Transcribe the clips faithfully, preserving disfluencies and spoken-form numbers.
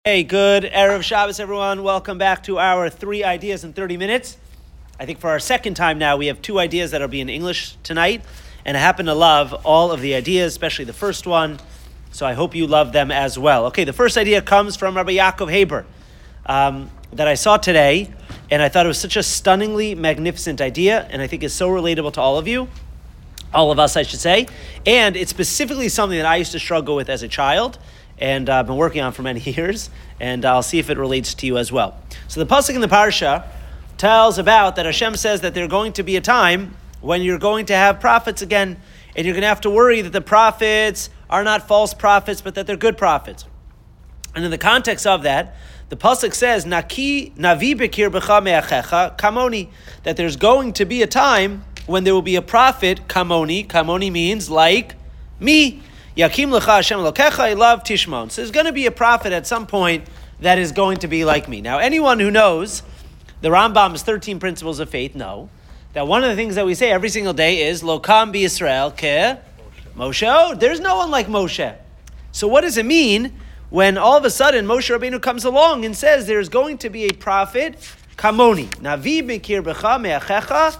Hey, good Erev Shabbos, everyone. Welcome back to our three ideas in thirty minutes. I think for our second time now, we have two ideas that will be in English tonight, and I happen to love all of the ideas, especially the first one, so I hope you love them as well. Okay, the first idea comes from Rabbi Yaakov Haber um, that I saw today, and I thought it was such a stunningly magnificent idea, and I think it's so relatable to all of you, all of us, I should say, and it's specifically something that I used to struggle with as a child, and I've uh, been working on for many years, and I'll see if it relates to you as well. So the pasuk in the parsha tells about that Hashem says that there's going to be a time when you're going to have prophets again, and you're going to have to worry that the prophets are not false prophets, but that they're good prophets. And in the context of that, the pasuk says, "Naki navi bekir b'cha me'achecha kamoni," that there's going to be a time when there will be a prophet kamoni. Kamoni means like me. Yakim lecha Hashem Elokecha, I love Tishmon. So there's going to be a prophet at some point that is going to be like me. Now, anyone who knows the Rambam's thirteen principles of faith know that one of the things that we say every single day is Lokam b'Yisrael ke Moshe. Oh, there's no one like Moshe. So what does it mean when all of a sudden Moshe Rabbeinu comes along and says there's going to be a prophet kamoni? Navi mikir b'cha me'achecha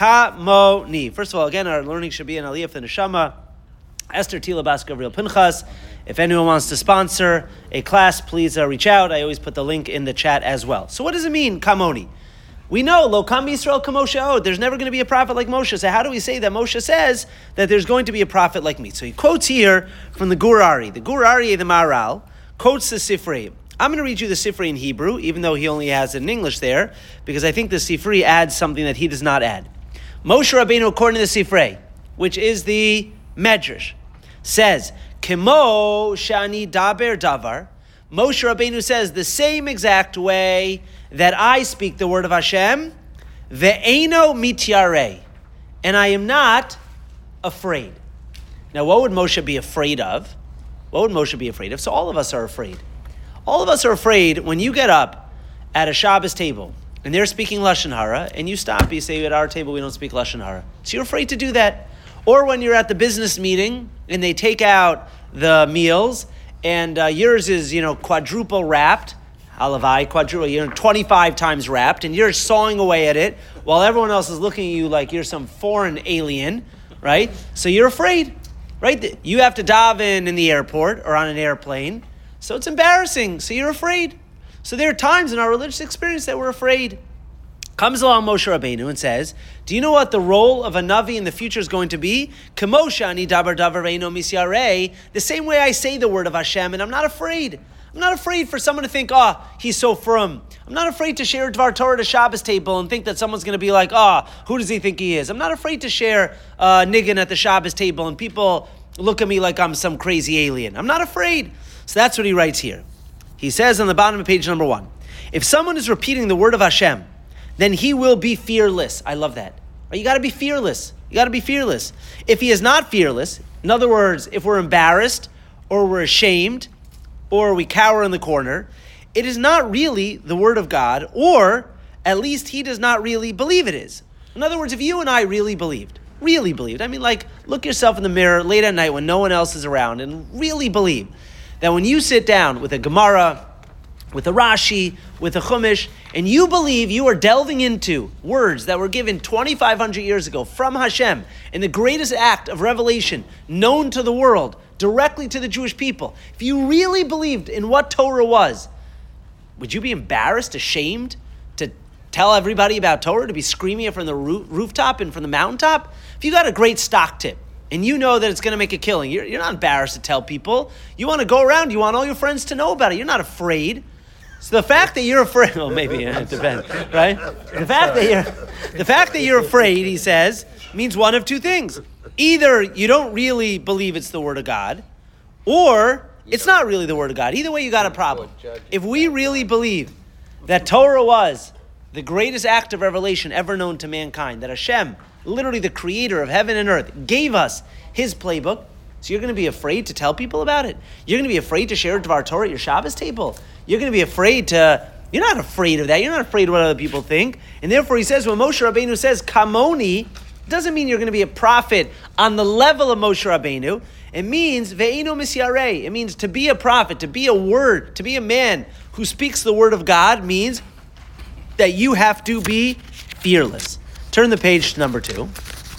kamoni. First of all, again, our learning should be an aliyah for the neshama. Esther Tila Bas Gabriel Pinchas. If anyone wants to sponsor a class, please uh, reach out. I always put the link in the chat as well. So what does it mean, Kamoni? We know, Lo Kam Yisrael Kamoshe Oh, there's never going to be a prophet like Moshe. So how do we say that Moshe says that there's going to be a prophet like me? So he quotes here from the Gur Ari. The Gur Ari, the Maharal, quotes the Sifrei. I'm going to read you the Sifrei in Hebrew, even though he only has it in English there, because I think the Sifrei adds something that he does not add. Moshe Rabbeinu, according to the Sifrei, which is the Medrash, says, Kimo shani daber davar. Moshe Rabbeinu says the same exact way that I speak the word of Hashem, ve'eno mityarei, and I am not afraid. Now, what would Moshe be afraid of? What would Moshe be afraid of? So all of us are afraid. All of us are afraid when you get up at a Shabbos table and they're speaking Lashon Hara, and you stop, you say, at our table we don't speak Lashon Hara. So you're afraid to do that. Or when you're at the business meeting and they take out the meals and uh, yours is, you know, quadruple wrapped, halavai, quadruple, you're twenty-five times wrapped, and you're sawing away at it while everyone else is looking at you like you're some foreign alien, right? So you're afraid, right? You have to daven in the airport or on an airplane, so it's embarrassing, so you're afraid. So there are times in our religious experience that we're afraid. Comes along Moshe Rabbeinu and says, do you know what the role of a Navi in the future is going to be? Kemosha ani dabar davar ve'eno misyarei. The same way I say the word of Hashem, and I'm not afraid. I'm not afraid for someone to think, oh, he's so firm. I'm not afraid to share Dvar Torah at a Shabbos table and think that someone's going to be like, oh, who does he think he is? I'm not afraid to share uh, niggin at the Shabbos table and people look at me like I'm some crazy alien. I'm not afraid. So that's what he writes here. He says on the bottom of page number one, if someone is repeating the word of Hashem, then he will be fearless. I love that. You got to be fearless. You got to be fearless. If he is not fearless, in other words, if we're embarrassed or we're ashamed or we cower in the corner, it is not really the word of God, or at least he does not really believe it is. In other words, if you and I really believed, really believed, I mean, like, look yourself in the mirror late at night when no one else is around and really believe that when you sit down with a Gemara, with a Rashi, with a Chumash, and you believe you are delving into words that were given twenty-five hundred years ago from Hashem in the greatest act of revelation known to the world, directly to the Jewish people, if you really believed in what Torah was, would you be embarrassed, ashamed to tell everybody about Torah, to be screaming it from the roof, rooftop and from the mountaintop? If you got a great stock tip, and you know that it's going to make a killing, you're, you're not embarrassed to tell people. You want to go around, you want all your friends to know about it. You're not afraid. So the fact that you're afraid, well, maybe yeah, it depends, right? The fact that you're, the fact that you're afraid, he says, means one of two things. Either you don't really believe it's the word of God, or it's not really the word of God. Either way, you got a problem. If we really believe that Torah was the greatest act of revelation ever known to mankind, that Hashem, literally the creator of heaven and earth, gave us his playbook, so you're going to be afraid to tell people about it? You're going to be afraid to share Dvar Torah at your Shabbos table? You're going to be afraid to, you're not afraid of that. You're not afraid of what other people think. And therefore he says, when Moshe Rabbeinu says, Kamoni, It doesn't mean you're going to be a prophet on the level of Moshe Rabbeinu. It means ve'enu misyarei. It means to be a prophet, to be a word, to be a man who speaks the word of God means that you have to be fearless. Turn the page to number two.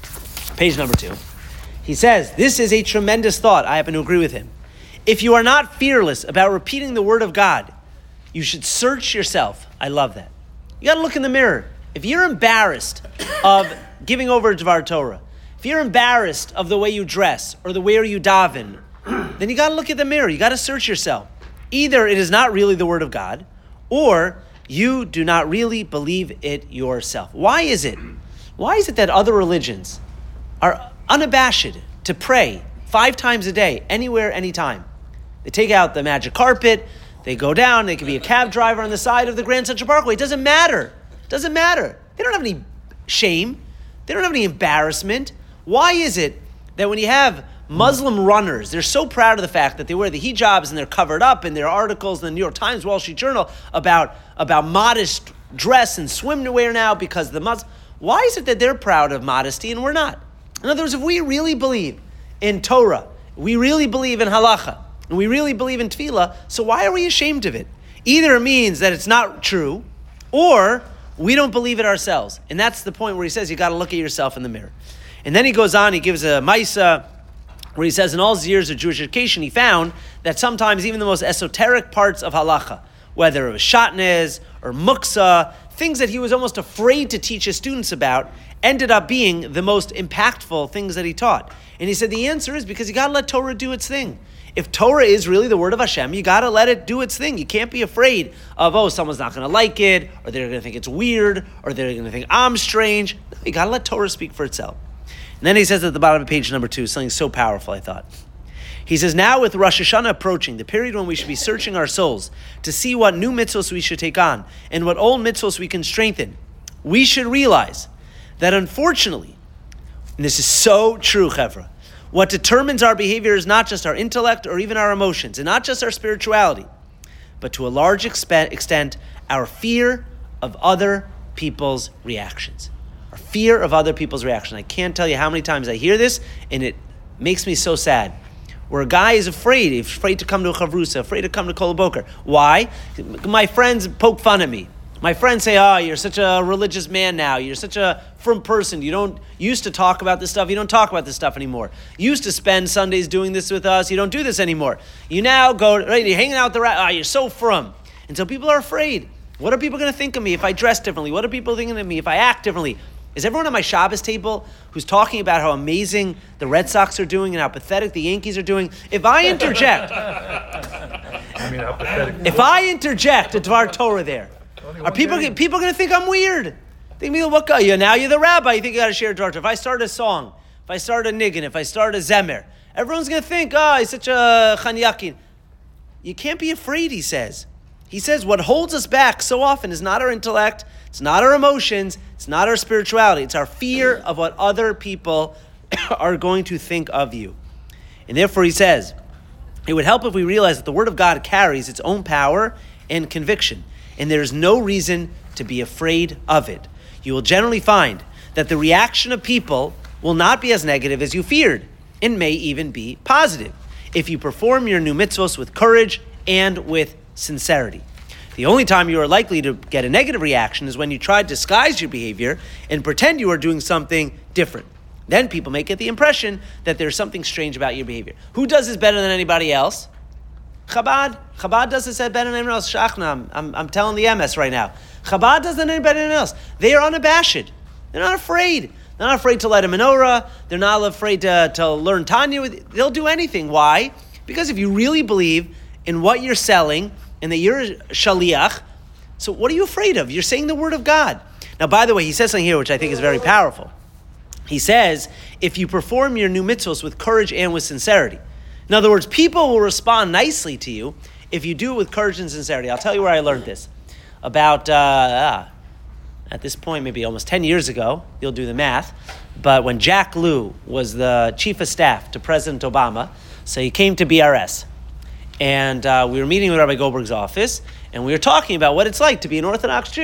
Page number two. He says, this is a tremendous thought. I happen to agree with him. If you are not fearless about repeating the word of God, you should search yourself. I love that. You got to look in the mirror. If you're embarrassed of giving over Dvar Torah, if you're embarrassed of the way you dress or the way you daven, then you got to look at the mirror. You got to search yourself. Either it is not really the word of God, or you do not really believe it yourself. Why is it? Why is it that other religions are unabashed to pray five times a day, anywhere, anytime? They take out the magic carpet, they go down, they can be a cab driver on the side of the Grand Central Parkway. It doesn't matter. It doesn't matter. They don't have any shame. They don't have any embarrassment. Why is it that when you have Muslim runners, they're so proud of the fact that they wear the hijabs and they're covered up in their articles in the New York Times, Wall Street Journal about, about modest dress and swimwear now because the Muslims. Why is it that they're proud of modesty and we're not? In other words, if we really believe in Torah, we really believe in halacha, and we really believe in tefillah, so why are we ashamed of it? Either it means that it's not true, or we don't believe it ourselves. And that's the point where he says you got to look at yourself in the mirror. And then he goes on, he gives a maisa, where he says in all his years of Jewish education, he found that sometimes even the most esoteric parts of halacha, whether it was shatnez or muksa, things that he was almost afraid to teach his students about, ended up being the most impactful things that he taught. And he said the answer is because you got to let Torah do its thing. If Torah is really the word of Hashem, you got to let it do its thing. You can't be afraid of, oh, someone's not going to like it, or they're going to think it's weird, or they're going to think I'm strange. No, you got to let Torah speak for itself. And then he says at the bottom of page number two, something so powerful, I thought. He says, now with Rosh Hashanah approaching, the period when we should be searching our souls to see what new mitzvos we should take on and what old mitzvos we can strengthen, we should realize that unfortunately, and this is so true, Chevra, what determines our behavior is not just our intellect or even our emotions, and not just our spirituality, but to a large extent, our fear of other people's reactions. Our fear of other people's reaction. I can't tell you how many times I hear this, and it makes me so sad. Where a guy is afraid, he's afraid to come to a chavrusa, afraid to come to Kol Boker. Why? My friends poke fun at me. My friends say, oh, you're such a religious man now. You're such a firm person. You don't you used to talk about this stuff. You don't talk about this stuff anymore. You used to spend Sundays doing this with us. You don't do this anymore. You now go, right, you're hanging out with the rat. Ah, oh, you're so firm. And so people are afraid. What are people going to think of me if I dress differently? What are people thinking of me if I act differently? Is everyone at my Shabbos table who's talking about how amazing the Red Sox are doing and how pathetic the Yankees are doing? If I interject, I mean, how pathetic. if I interject a Dvar Torah there, are people people going to think I'm weird? Think me, what guy? You now you're the rabbi. You think you got to share Dvar Torah? If I start a song, if I start a niggin, if I start a zemer, everyone's going to think, oh, he's such a chanyakin. You can't be afraid. He says. He says what holds us back so often is not our intellect, it's not our emotions, it's not our spirituality, it's our fear of what other people are going to think of you. And therefore he says, it would help if we realize that the word of God carries its own power and conviction, and there is no reason to be afraid of it. You will generally find that the reaction of people will not be as negative as you feared, and may even be positive, if you perform your new mitzvos with courage and with sincerity. The only time you are likely to get a negative reaction is when you try to disguise your behavior and pretend you are doing something different. Then people may get the impression that there's something strange about your behavior. Who does this better than anybody else? Chabad. Chabad does this better than anyone else. Shachna, I'm, I'm telling the M S right now. Chabad does it better than anyone else. They are unabashed. They're not afraid. They're not afraid to light a menorah. They're not afraid to, to learn Tanya. They'll do anything. Why? Because if you really believe in what you're selling and that you're a shaliach, so what are you afraid of? You're saying the word of God. Now, by the way, he says something here which I think is very powerful. He says, if you perform your new mitzvos with courage and with sincerity. In other words, people will respond nicely to you if you do it with courage and sincerity. I'll tell you where I learned this. About, uh, ah, at this point, maybe almost ten years ago, you'll do the math, but when Jack Lew was the chief of staff to President Obama, so he came to B R S. And uh, we were meeting with Rabbi Goldberg's office, and we were talking about what it's like to be an Orthodox Jew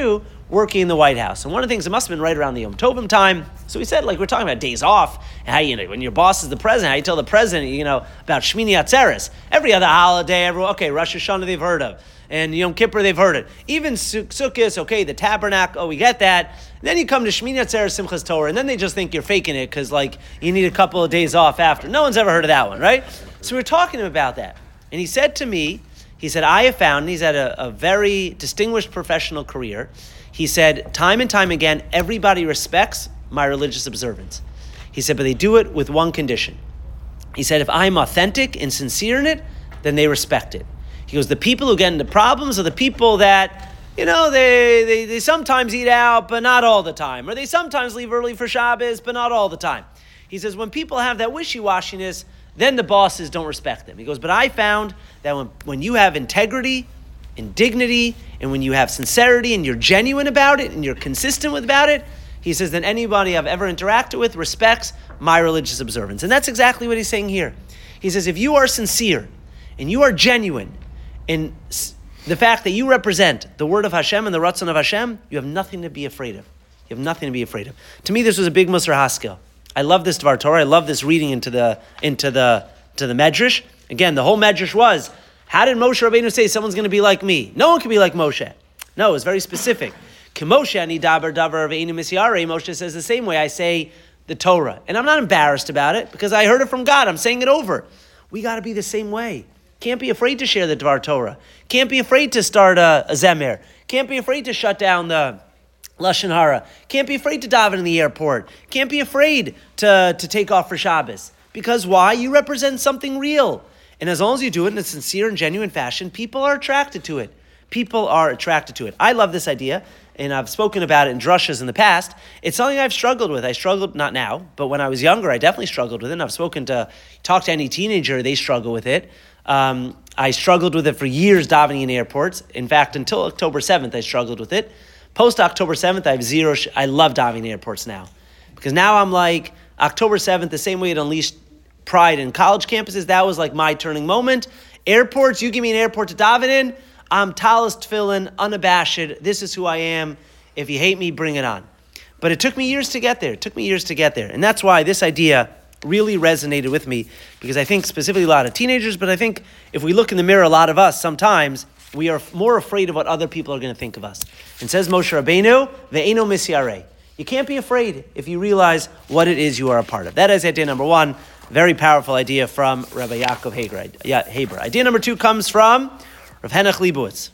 working in the White House. And one of the things, it must have been right around the Yom Tovim time. So he said, like, we're talking about days off, and how, you know, when your boss is the president, how you tell the president, you know, about Shmini Atzeres. Every other holiday, everyone, okay, Rosh Hashanah they've heard of. And Yom Kippur they've heard it. Even Sukkot, okay, the tabernacle, oh, we get that. And then you come to Shmini Atzeres, Simchas Torah, and then they just think you're faking it because, like, you need a couple of days off after. No one's ever heard of that one, right? So we were talking to him about that. And he said to me, he said, I have found, and he's had a, a very distinguished professional career. He said, time and time again, everybody respects my religious observance. He said, but they do it with one condition. He said, if I'm authentic and sincere in it, then they respect it. He goes, the people who get into problems are the people that, you know, they, they, they sometimes eat out, but not all the time. Or they sometimes leave early for Shabbos, but not all the time. He says, when people have that wishy-washiness, then the bosses don't respect them. He goes, but I found that when, when you have integrity and dignity, and when you have sincerity and you're genuine about it and you're consistent with about it, he says, then anybody I've ever interacted with respects my religious observance. And that's exactly what he's saying here. He says, if you are sincere and you are genuine in the fact that you represent the word of Hashem and the Ratzon of Hashem, you have nothing to be afraid of. You have nothing to be afraid of. To me, this was a big Musar Haskel. I love this Dvar Torah. I love this reading into the into the to the Medrash. Again, the whole Medrash was, how did Moshe Rabbeinu say someone's going to be like me? No one can be like Moshe. No, it was very specific. K'Moshe ani daber davar of einu misyarei. Moshe says the same way I say the Torah. And I'm not embarrassed about it because I heard it from God. I'm saying it over. We got to be the same way. Can't be afraid to share the Dvar Torah. Can't be afraid to start a, a Zemer. Can't be afraid to shut down the Lashon Hara. Can't be afraid to daven in the airport. Can't be afraid to, to take off for Shabbos. Because why? You represent something real. And as long as you do it in a sincere and genuine fashion, people are attracted to it. People are attracted to it. I love this idea, and I've spoken about it in drushas in the past. It's something I've struggled with. I struggled, not now, but when I was younger, I definitely struggled with it. And I've spoken to, talked to any teenager, they struggle with it. Um, I struggled with it for years davening in airports. In fact, until October seventh, I struggled with it. Post October seventh, I have zero, sh- I love davening in airports now. Because now I'm like, October seventh, the same way it unleashed pride in college campuses, that was like my turning moment. Airports, you give me an airport to daven in, I'm talis tefillin, unabashed, this is who I am. If you hate me, bring it on. But it took me years to get there. It took me years to get there. And that's why this idea really resonated with me, because I think specifically a lot of teenagers, but I think if we look in the mirror, a lot of us, sometimes we are more afraid of what other people are going to think of us. And says Moshe Rabbeinu, ve'eno misyarei. You can't be afraid if you realize what it is you are a part of. That is idea number one. Very powerful idea from Rabbi Yaakov Haber. Idea number two comes from Rav Henoch Leibowitz,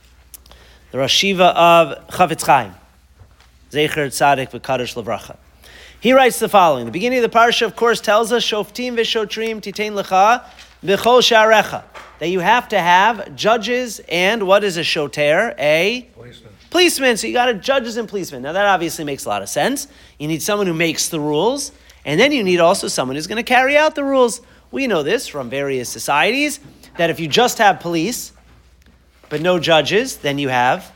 the Rosh Yeshiva of Chavetz Chaim, Zecher Tzadik v'Kadosh Levracha. He writes the following. The beginning of the parsha, of course, tells us, Shoftim v'shotrim titein lecha b'chol sha'arecha. That you have to have judges and what is a shoter? A Policeman. policeman. So you got a judges and policemen. Now that obviously makes a lot of sense. You need someone who makes the rules. And then you need also someone who's going to carry out the rules. We know this from various societies, that if you just have police, but no judges, then you have,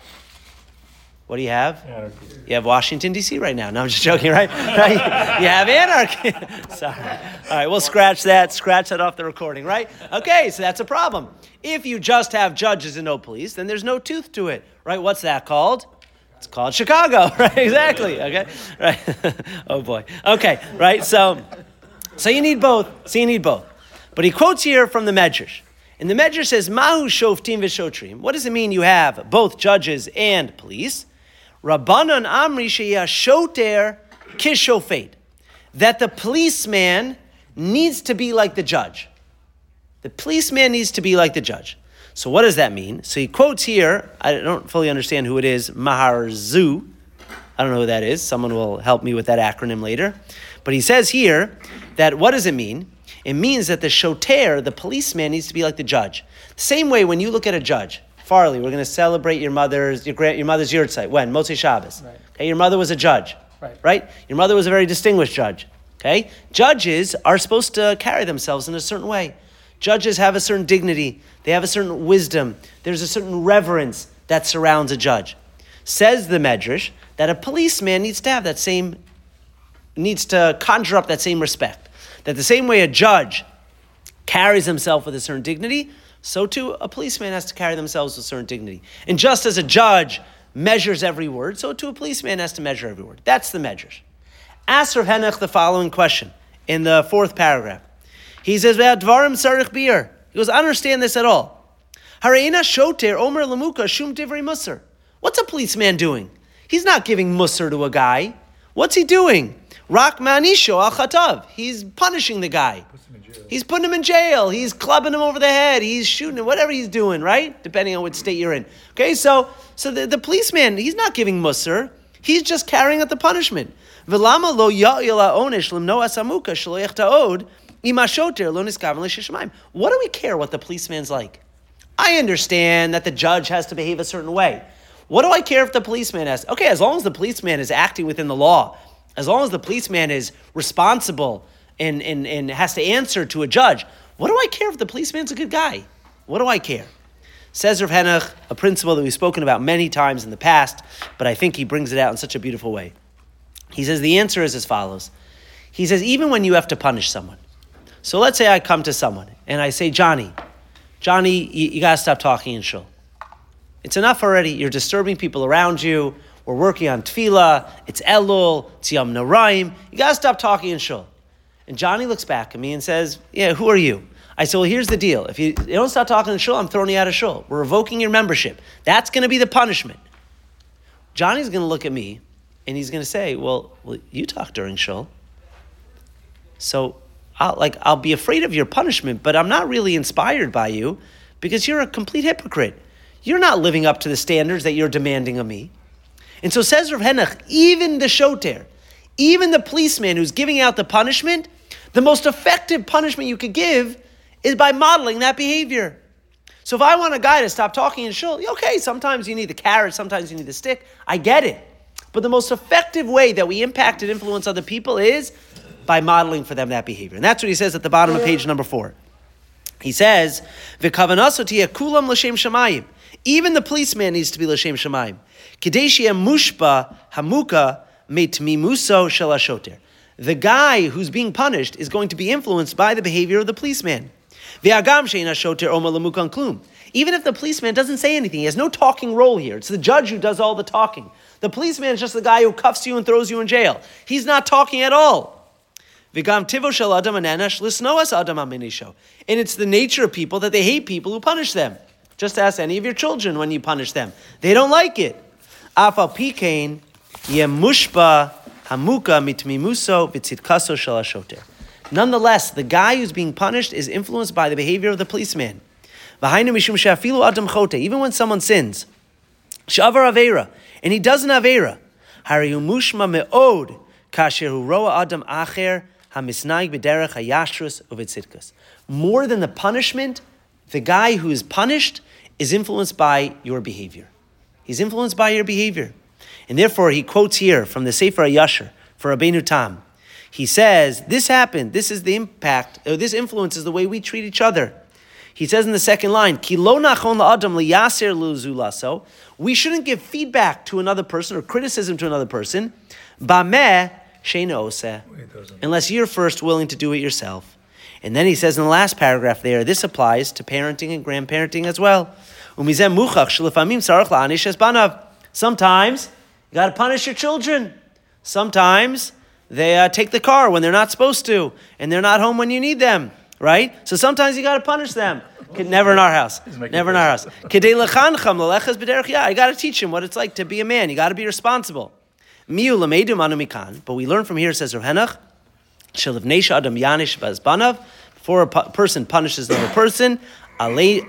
what do you have? Anarchy. You have Washington, D C right now. No, I'm just joking, right? Right? You have anarchy. Sorry. All right, we'll scratch that, scratch that off the recording, right? Okay, so that's a problem. If you just have judges and no police, then there's no tooth to it, right? What's that called? It's called Chicago, right? Exactly, okay? Right? Oh boy. Okay, right? So, so you need both. So you need both. But he quotes here from the Medrash. And the Medrash says, Mahu shoftim v'shotrim. What does it mean you have both judges and police? Rabbanon amri sheya shoter kishofet. That the policeman needs to be like the judge. The policeman needs to be like the judge. So what does that mean? So he quotes here, I don't fully understand who it is, Maharzu. I don't know who that is. Someone will help me with that acronym later. But he says here that what does it mean? It means that the shoter, the policeman, needs to be like the judge. Same way when you look at a judge. Farley, we're going to celebrate your mother's your, grand, your mother's yurtzeit. When? Motzei Shabbos. Right. Okay, your mother was a judge. Right. Right? Your mother was a very distinguished judge. Okay? Judges are supposed to carry themselves in a certain way. Judges have a certain dignity. They have a certain wisdom. There's a certain reverence that surrounds a judge. Says the Medrash that a policeman needs to have that same, needs to conjure up that same respect. That the same way a judge carries himself with a certain dignity, so too a policeman has to carry themselves with a certain dignity. And just as a judge measures every word, so to a policeman has to measure every word. That's the measures. Ask Rav Henach the following question in the fourth paragraph. He says, "Dvarim sarich bir." He goes, "I don't understand this at all. Hareina shoter omer lamuka shum divrei musar." What's a policeman doing? He's not giving musar to a guy. What's he doing? Rak manisho al chatav. He's punishing the guy. He's putting him in jail. He's clubbing him over the head. He's shooting him, whatever he's doing, right? Depending on what state you're in. Okay, so so the, the policeman, he's not giving musar. He's just carrying out the punishment. V'lama lo ya'il ha'onish limno asamuka shloich ta'od ima shoter lo niskaven l'shishmayim. What do we care what the policeman's like? I understand that the judge has to behave a certain way. What do I care if the policeman has? Okay, as long as the policeman is acting within the law, as long as the policeman is responsible and, and, and has to answer to a judge, what do I care if the policeman's a good guy? What do I care? Says Rav Henach, a principle that we've spoken about many times in the past, but I think he brings it out in such a beautiful way. He says the answer is as follows. He says, even when you have to punish someone. So let's say I come to someone and I say, Johnny, Johnny, you, you got to stop talking in shul. It's enough already. You're disturbing people around you. We're working on tefillah. It's Elul. It's Yom Noraim. You got to stop talking in shul. And Johnny looks back at me and says, yeah, who are you? I said, well, here's the deal. If you, you don't stop talking in shul, I'm throwing you out of shul. We're revoking your membership. That's going to be the punishment. Johnny's going to look at me and he's going to say, well, well, you talk during shul. So I'll, like, I'll be afraid of your punishment, but I'm not really inspired by you because you're a complete hypocrite. You're not living up to the standards that you're demanding of me. And so says Rav Henach, even the shoter, even the policeman who's giving out the punishment, the most effective punishment you could give is by modeling that behavior. So if I want a guy to stop talking in shul, okay, sometimes you need the carrot, sometimes you need the stick. I get it. But the most effective way that we impact and influence other people is by modeling for them that behavior. And that's what he says at the bottom of page number four. He says, "V'kavanaso tiyeh kulam l'shem shamayim." Even the policeman needs to be l'shem shamayim. Kidei sheyeh mushba hamuka mitmimuso shel hashoter. The guy who's being punished is going to be influenced by the behavior of the policeman. V'agam she'ein hashoter omer lamukan klum. Even if the policeman doesn't say anything, he has no talking role here. It's the judge who does all the talking. The policeman is just the guy who cuffs you and throws you in jail. He's not talking at all. V'gam tivo shel adam anenash lisnoas adam aminisho. And it's the nature of people that they hate people who punish them. Just ask any of your children when you punish them. They don't like it. Afal pikein yemushba hamuka mitmimuso v'tzidkaso shel hashoter. Nonetheless, the guy who's being punished is influenced by the behavior of the policeman. V'hainu mishum she'afilu adam chote. Even when someone sins, shavar aveira, and he doesn't aveira, hariyu mushma me'od kasher hu roa adam acher hamisnaig b'derech hayashrus u'v'tzidkas. More than the punishment, the guy who is punished is influenced by your behavior. He's influenced by your behavior. And therefore, he quotes here from the Sefer HaYashar for Rabbeinu Tam. He says, this happened, this is the impact, or this influences the way we treat each other. He says in the second line, Ki lo nachon la'adam liyaser l'zulaso. We shouldn't give feedback to another person or criticism to another person, bameh she'eino oseh, unless you're first willing to do it yourself. And then he says in the last paragraph there, this applies to parenting and grandparenting as well. Sometimes you got to punish your children. Sometimes they uh, take the car when they're not supposed to, and they're not home when you need them, right? So sometimes you got to punish them. Never in our house. Never in our house. I got to teach him what it's like to be a man. You got to be responsible. But we learn from here, says Rav Henach, before a person punishes another person, you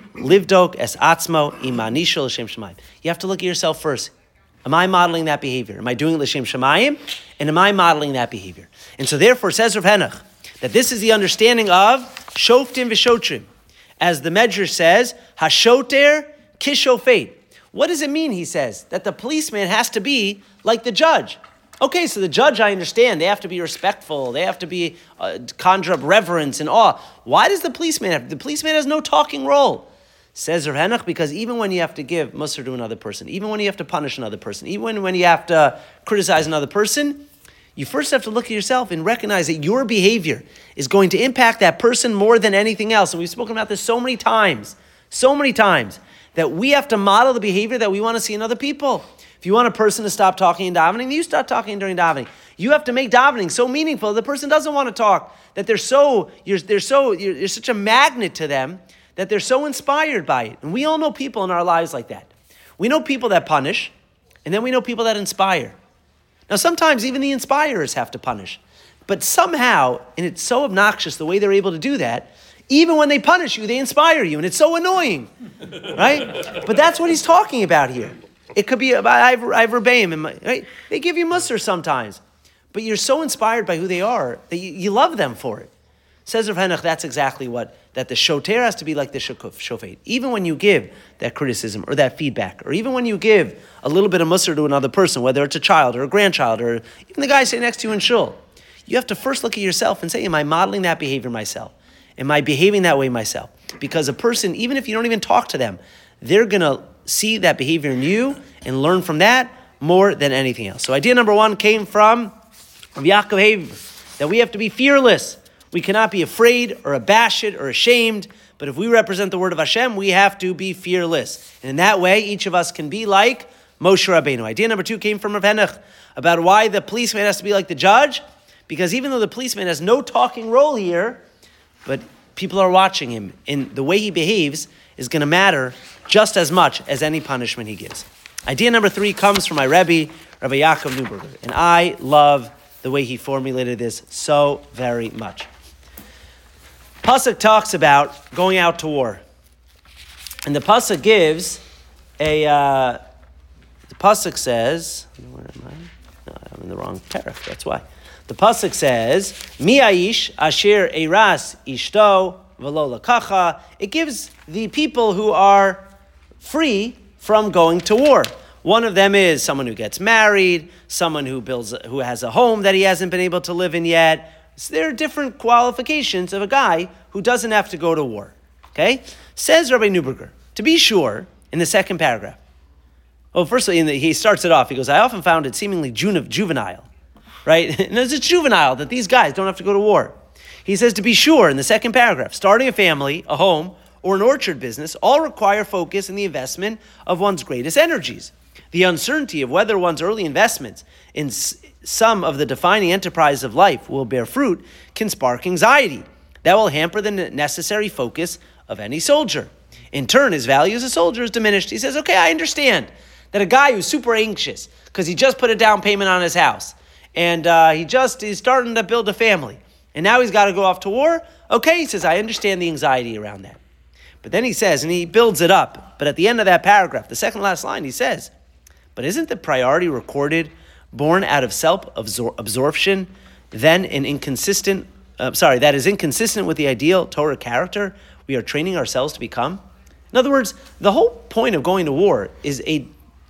have to look at yourself first. Am I modeling that behavior? Am I doing it l'shem shamayim? And am I modeling that behavior? And so therefore, says Rav Henach, that this is the understanding of shoftim v'shotrim. As the Medrash says, hashoter kishofet. What does it mean, he says, that the policeman has to be like the judge? Okay, so the judge, I understand, they have to be respectful, they have to be, uh, conjure up reverence and awe. Why does the policeman have, the policeman has no talking role? Says Rav Henach, because even when you have to give musar to another person, even when you have to punish another person, even when, when you have to criticize another person, you first have to look at yourself and recognize that your behavior is going to impact that person more than anything else. And we've spoken about this so many times, so many times, that we have to model the behavior that we want to see in other people. If you want a person to stop talking in davening, you start talking during davening. You have to make davening so meaningful. The person doesn't want to talk, that they're so, you're, they're so, you're, you're such a magnet to them that they're so inspired by it. And we all know people in our lives like that. We know people that punish, and then we know people that inspire. Now, sometimes even the inspirers have to punish. But somehow, and it's so obnoxious the way they're able to do that, even when they punish you, they inspire you, and it's so annoying, right? But that's what he's talking about here. It could be about I verbatim, right? They give you mussar sometimes, but you're so inspired by who they are that you, you love them for it. Says Rav Henoch, that's exactly what, that the shoter has to be like the shofet. Even when you give that criticism or that feedback, or even when you give a little bit of mussar to another person, whether it's a child or a grandchild, or even the guy sitting next to you in shul, you have to first look at yourself and say, am I modeling that behavior myself? Am I behaving that way myself? Because a person, even if you don't even talk to them, they're going to see that behavior in you and learn from that more than anything else. So idea number one came from Rav Yaakov Hever, that we have to be fearless. We cannot be afraid or abashed or ashamed, but if we represent the word of Hashem, we have to be fearless. And in that way, each of us can be like Moshe Rabbeinu. Idea number two came from Rav Henoch about why the policeman has to be like the judge, because even though the policeman has no talking role here, but people are watching him, and the way he behaves is going to matter just as much as any punishment he gives. Idea number three comes from my Rebbe, Rabbi Yaakov Neuberger, and I love the way he formulated this so very much. Pasuk talks about going out to war, and the Pasuk gives a. Uh, the Pasuk says, "Where am I? No, I'm in the wrong paragraph. That's why." The Pasuk says, Mi aish asher eras ishto v'lo lakacha. It gives the people who are free from going to war. One of them is someone who gets married, someone who builds, who has a home that he hasn't been able to live in yet. So there are different qualifications of a guy who doesn't have to go to war. Okay? Says Rabbi Neuberger, to be sure, in the second paragraph. Well, firstly, in the, he starts it off. He goes, I often found it seemingly ju- juvenile. Right? And it's juvenile that these guys don't have to go to war. He says, to be sure, in the second paragraph, starting a family, a home, or an orchard business all require focus and the investment of one's greatest energies. The uncertainty of whether one's early investments in s- some of the defining enterprise of life will bear fruit can spark anxiety. That will hamper the necessary focus of any soldier. In turn, his value as a soldier is diminished. He says, okay, I understand that a guy who's super anxious because he just put a down payment on his house and uh, he just is starting to build a family and now he's got to go off to war. Okay, he says, I understand the anxiety around that. But then he says, and he builds it up, but at the end of that paragraph, the second last line, he says, but isn't the priority recorded born out of self-absorption, then an inconsistent, uh, sorry, that is inconsistent with the ideal Torah character we are training ourselves to become? In other words, the whole point of going to war is a,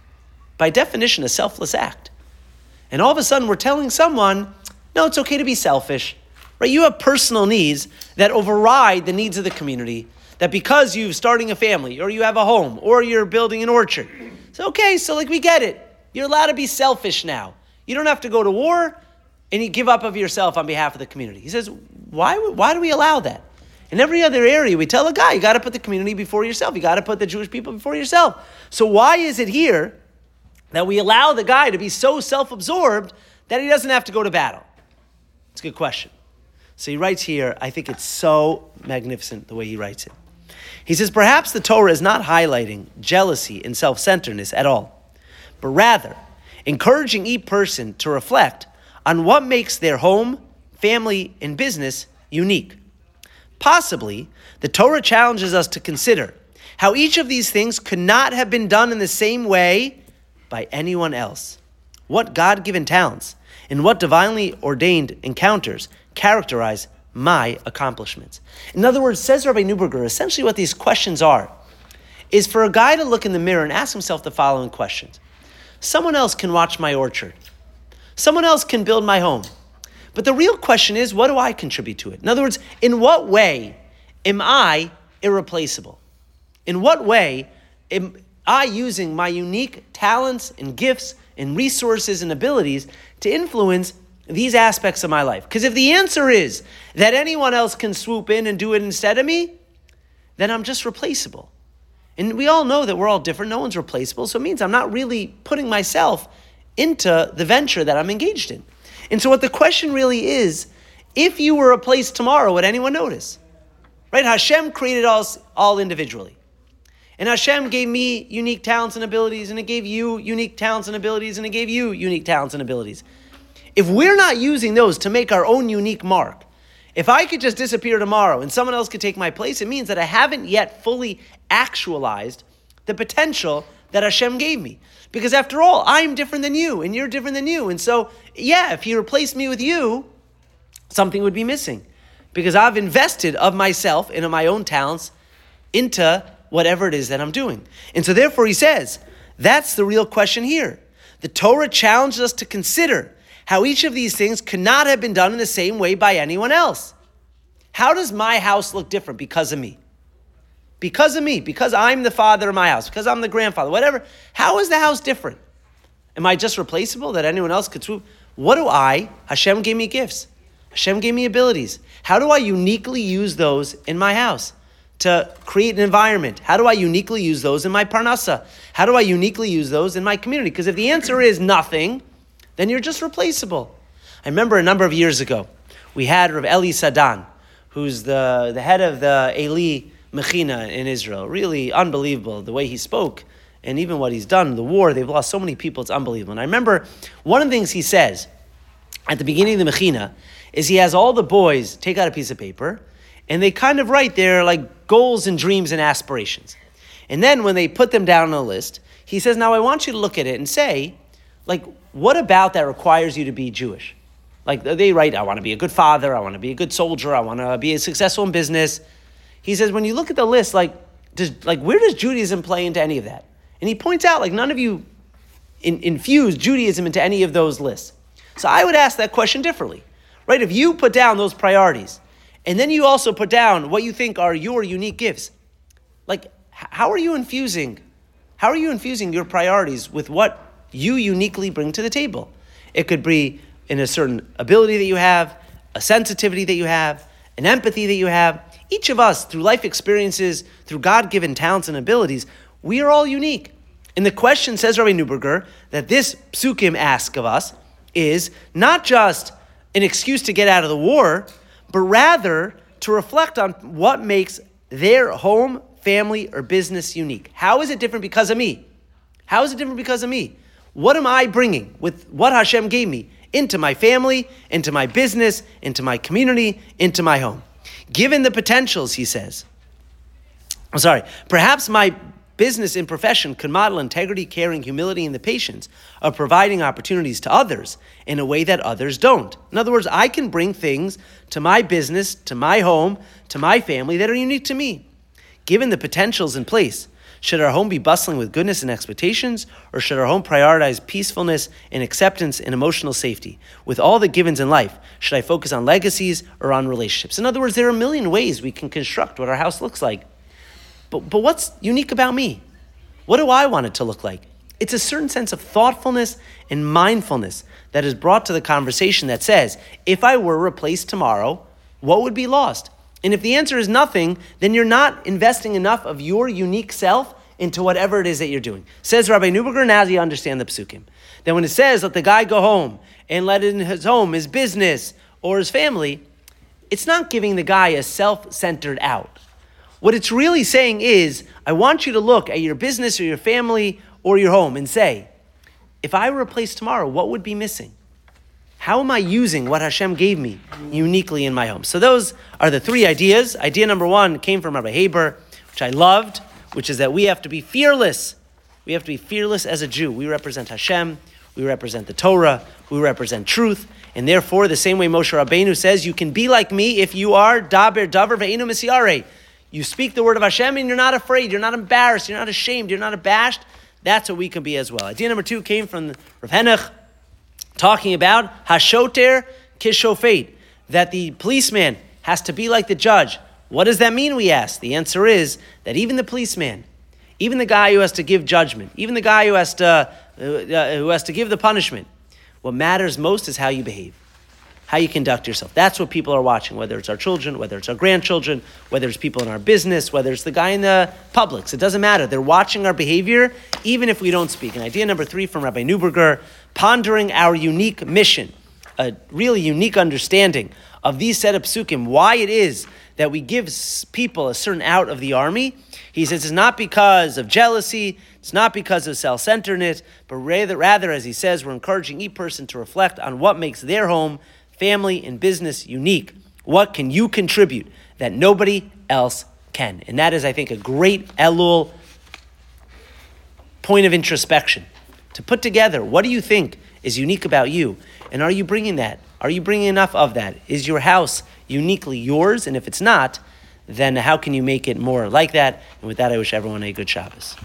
by definition, a selfless act. And all of a sudden we're telling someone, no, it's okay to be selfish, right? You have personal needs that override the needs of the community, that because you're starting a family, or you have a home, or you're building an orchard. So, okay, so like we get it. You're allowed to be selfish now. You don't have to go to war, and you give up of yourself on behalf of the community. He says, why, why do we allow that? In every other area, we tell a guy, you got to put the community before yourself. You got to put the Jewish people before yourself. So why is it here that we allow the guy to be so self-absorbed that he doesn't have to go to battle? It's a good question. So he writes here, I think it's so magnificent the way he writes it. He says, perhaps the Torah is not highlighting jealousy and self-centeredness at all, but rather encouraging each person to reflect on what makes their home, family, and business unique. Possibly, the Torah challenges us to consider how each of these things could not have been done in the same way by anyone else. What God-given talents and what divinely ordained encounters characterize my accomplishments. In other words, says Rabbi Neuberger, essentially what these questions are is for a guy to look in the mirror and ask himself the following questions. Someone else can watch my orchard. Someone else can build my home. But the real question is, what do I contribute to it? In other words, in what way am I irreplaceable? In what way am I using my unique talents and gifts and resources and abilities to influence these aspects of my life? Because if the answer is that anyone else can swoop in and do it instead of me, then I'm just replaceable. And we all know that we're all different. No one's replaceable. So it means I'm not really putting myself into the venture that I'm engaged in. And so what the question really is, if you were replaced tomorrow, would anyone notice? Right? Hashem created us all individually. And Hashem gave me unique talents and abilities, and it gave you unique talents and abilities, and it gave you unique talents and abilities. If we're not using those to make our own unique mark, if I could just disappear tomorrow and someone else could take my place, it means that I haven't yet fully actualized the potential that Hashem gave me. Because after all, I'm different than you, and you're different than you. And so, yeah, if He replaced me with you, something would be missing. Because I've invested of myself and of my own talents into whatever it is that I'm doing. And so therefore He says, that's the real question here. The Torah challenges us to consider how each of these things could not have been done in the same way by anyone else. How does my house look different because of me? Because of me, because I'm the father of my house, because I'm the grandfather, whatever. How is the house different? Am I just replaceable that anyone else could swoop? What do I, Hashem gave me gifts. Hashem gave me abilities. How do I uniquely use those in my house to create an environment? How do I uniquely use those in my parnasa? How do I uniquely use those in my community? Because if the answer is nothing, then you're just replaceable. I remember a number of years ago, we had Rav Eli Sadan, who's the, the head of the Eli Mechina in Israel. Really unbelievable, the way he spoke, and even what he's done, the war, they've lost so many people, it's unbelievable. And I remember one of the things he says at the beginning of the Mechina is he has all the boys take out a piece of paper, and they kind of write their like goals and dreams and aspirations. And then when they put them down on a list, he says, now I want you to look at it and say, like, what about that requires you to be Jewish? Like they write, I want to be a good father, I want to be a good soldier, I want to be successful in business. He says, when you look at the list, like, does, like where does Judaism play into any of that? And he points out, like, none of you in, infuse Judaism into any of those lists. So I would ask that question differently, right? If you put down those priorities, and then you also put down what you think are your unique gifts, like, how are you infusing, how are you infusing your priorities with what you uniquely bring to the table? It could be in a certain ability that you have, a sensitivity that you have, an empathy that you have. Each of us, through life experiences, through God-given talents and abilities, we are all unique. And the question, says Rabbi Neuberger, that this psukim ask of us is not just an excuse to get out of the war, but rather to reflect on what makes their home, family, or business unique. How is it different because of me? How is it different because of me? What am I bringing with what Hashem gave me into my family, into my business, into my community, into my home? Given the potentials, he says, I'm sorry, perhaps my business and profession could model integrity, caring, humility, and the patience of providing opportunities to others in a way that others don't. In other words, I can bring things to my business, to my home, to my family that are unique to me. Given the potentials in place, should our home be bustling with goodness and expectations, or should our home prioritize peacefulness and acceptance and emotional safety? With all the givens in life, should I focus on legacies or on relationships? In other words, there are a million ways we can construct what our house looks like. But, but what's unique about me? What do I want it to look like? It's a certain sense of thoughtfulness and mindfulness that is brought to the conversation that says, if I were replaced tomorrow, what would be lost? And if the answer is nothing, then you're not investing enough of your unique self into whatever it is that you're doing. Says Rabbi Neuberger, now you understand the psukim. Then when it says, let the guy go home and let in his home, his business, or his family, it's not giving the guy a self-centered out. What it's really saying is, I want you to look at your business or your family or your home and say, if I were replaced tomorrow, what would be missing? How am I using what Hashem gave me uniquely in my home? So those are the three ideas. Idea number one came from Rabbi Haber, which I loved, which is that we have to be fearless. We have to be fearless as a Jew. We represent Hashem. We represent the Torah. We represent truth. And therefore, the same way Moshe Rabbeinu says, you can be like me if you are daber davar ve'enu misyarei. You speak the word of Hashem and you're not afraid. You're not embarrassed. You're not ashamed. You're not abashed. That's what we can be as well. Idea number two came from Rav Henech, talking about hashoter kishofet, that the policeman has to be like the judge. What does that mean, we ask? The answer is that even the policeman, even the guy who has to give judgment, even the guy who has to uh, who has to give the punishment, what matters most is how you behave. how you conduct yourself. That's what people are watching, whether it's our children, whether it's our grandchildren, whether it's people in our business, whether it's the guy in the Publix. It doesn't matter. They're watching our behavior, even if we don't speak. And idea number three from Rabbi Neuberger, pondering our unique mission, a really unique understanding of these set of psukim, why it is that we give people a certain out of the army. He says it's not because of jealousy, it's not because of self-centeredness, but rather, rather, as he says, we're encouraging each person to reflect on what makes their home, family, and business unique. What can you contribute that nobody else can? And that is, I think, a great Elul point of introspection. To put together, what do you think is unique about you? And are you bringing that? Are you bringing enough of that? Is your house uniquely yours? And if it's not, then how can you make it more like that? And with that, I wish everyone a good Shabbos.